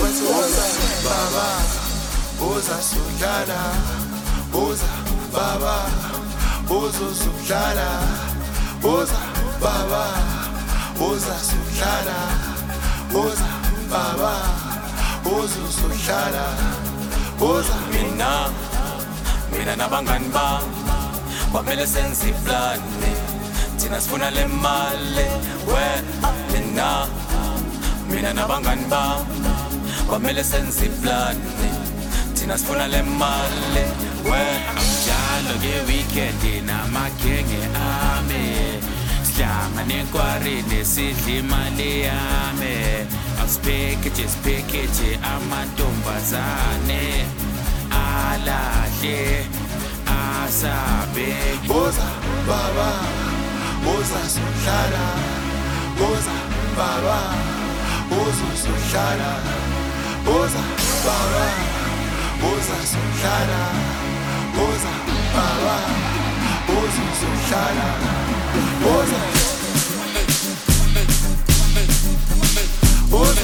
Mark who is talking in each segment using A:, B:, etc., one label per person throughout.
A: Buza baba, buza sudlala. Buza baba, buza sudlala. Buza baba, buza sudlala. Buza baba, buza sudlala. Buza
B: mina nabangani bami kwamele senze iplani thina sifuna le mali mina nabangani bami kwamele senze iplani thina sifuna le mali
C: njalo ke weekend namagenge ame sihlangane enkwareni sidla imali yami asiphekethe amantombazane alahle asabe.
A: Buza baba, buza sudlala. Buza baba, buza sudlala. Buza baba, buza sudlala. Buza baba, buza sudlala. Buza buza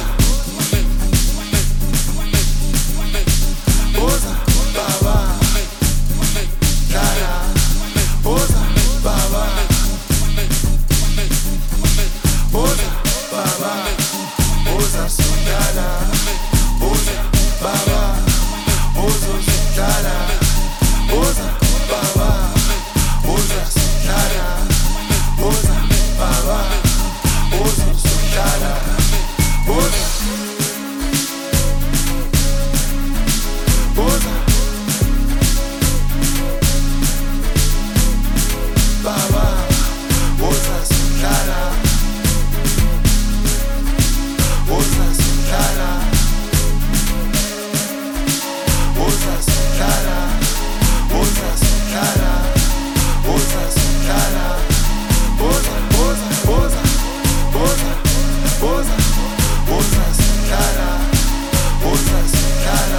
A: buza baba, dlala. Buza baba, buza baba, buza sudlala. Buza baba, buza sudlala. Buza baba, buza sudlala. Buza baba, buza sudlala. Buza buza baba, buza sudlala. Buza sudlala. Buza sudlala. Buza sudlala. Buza sudlala. Buza buza buza buza buza buza sudlala. Buza sudlala.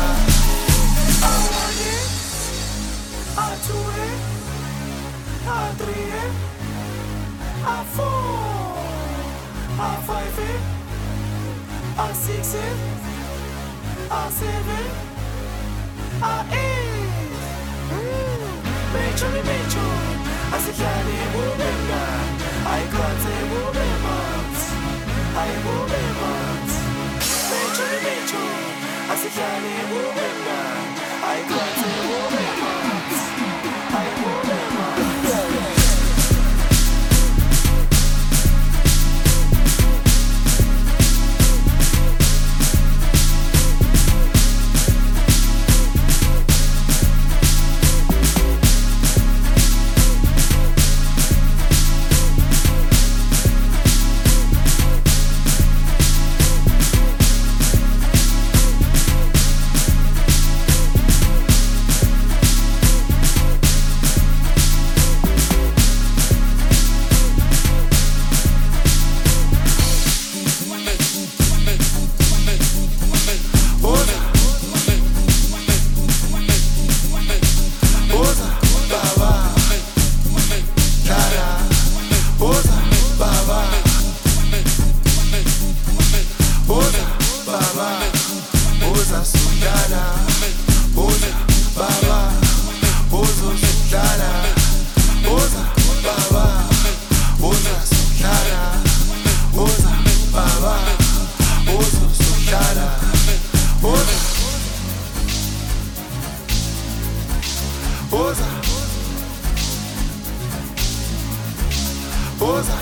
A: Buza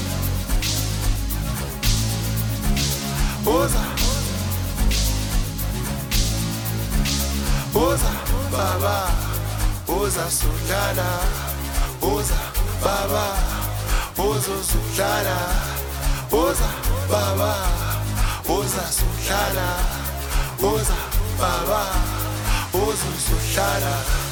A: buza buza baba, buza sudlala. Buza baba, buza sudlala. Buza baba, buza sudlala. Buza baba, buza sudlala.